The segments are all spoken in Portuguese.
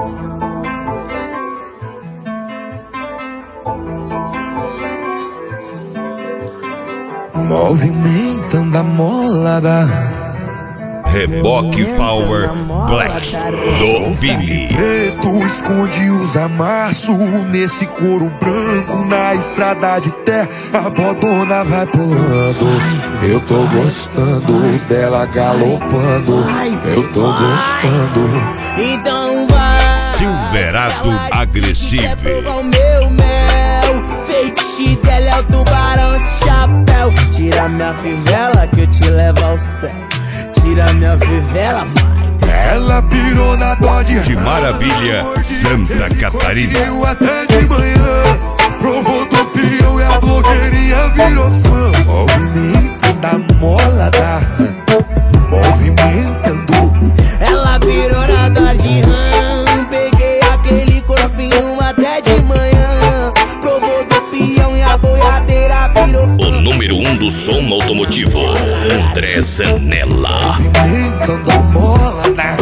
Movimentando a molada. Reboque Power Black do Vili. Preto esconde os amassos nesse couro branco na estrada de terra. A bodona vai pulando. Eu tô gostando dela galopando. Eu tô gostando. Então vai. Silverado agressivo. O meu mel. Feitiço dela é o tubarão de chapéu. Tira minha fivela que eu te levo ao céu. Tira minha fivela, vai. Ela pirou na Dodge De Maravilha, Santa Catarina. Eu até de manhã provou do peão e a blogueirinha virou fã. Movimentando a molada. Movimentando. Ela virou na Dodge Ram. Peguei aquele corpinho até de manhã. Provou do peão e a boiadeira virou fã. O número 1 do som automotivo, André Zanella. Movimentando a molada.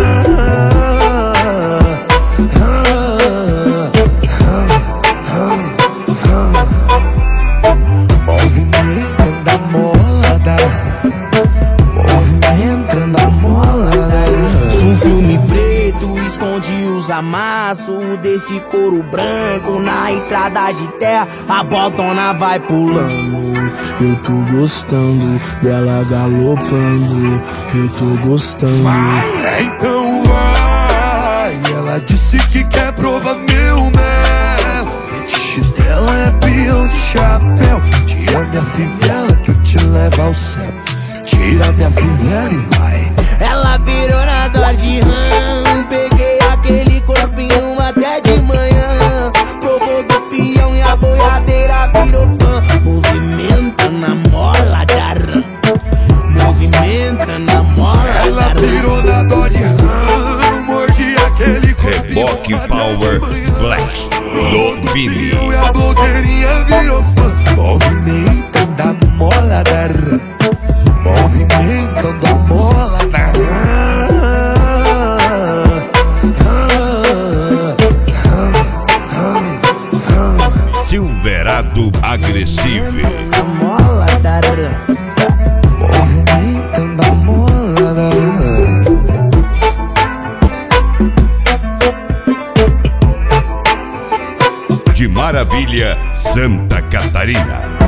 Movimentando a molada. Movimentando a molada. Um filme preto esconde os amassos desse couro branco na estrada de terra. A botona vai pulando. Eu tô gostando dela galopando. Eu tô gostando. Vai, então vai. Ela disse que quer provar meu mel. Fetiche dela é peão de chapéu. Tira minha fivela que eu te levo ao céu. Tira minha fivela e vai. Ela virou na Dodge Ram. Peguei aquele corpinho até de manhã. Provou do peão e a boiadeira virou fã. Movimenta na mola da Ram. Movimenta na mola da Ela Ram. virou na Dodge Ram. Mordi aquele Reboque Power Black do Vili. e a blogueirinha virou fã. Movimentando a mola da Ram. Movimentando a mola da Ram. Silverado agressivo. A mola da Ram. Movimentando a mola da Ram. De Maravilha, Santa Catarina.